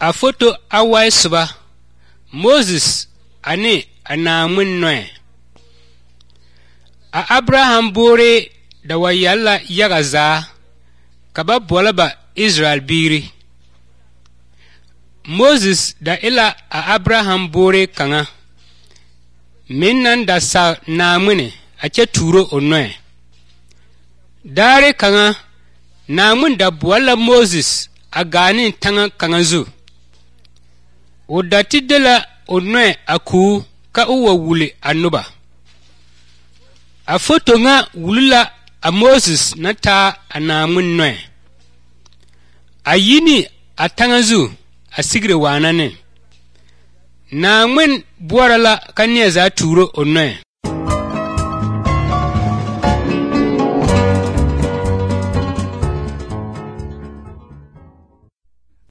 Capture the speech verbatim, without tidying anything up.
a foto awai suba Moses ane anamun noe a Abraham bore da wayalla yaga za kaba bolaba Israel biri Moses da ila a Abraham bore kanga minnan da sa namune a ce turo onnoe dare kanga namun da buwala Moses a ganin tanga kanga zu o dati dela onnoe aku ka uwa wuli anuba a foto nga wulila a Moses na ta a namun noe a yini a tanga zu a sigre wana ne namun buwarala kan ne za turo onnoe